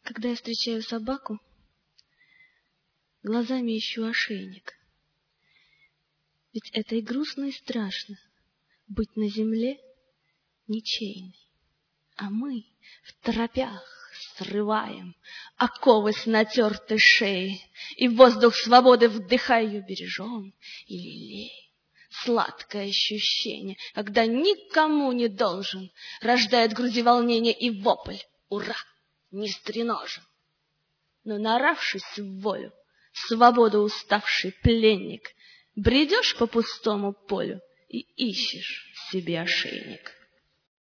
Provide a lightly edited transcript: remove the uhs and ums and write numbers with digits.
Когда я встречаю собаку, глазами ищу ошейник. Ведь это и грустно, и страшно быть на земле ничейной. А мы в торопях срываем оковы с натертой шеи, и воздух свободы вдыхая ее бережем и лелеем. Сладкое ощущение, когда никому не должен, рождает в груди волнение и вопль. Ура! Не стреножен. Но наравшись в волю, свободу уставший пленник, бредешь по пустому полю и ищешь себе ошейник.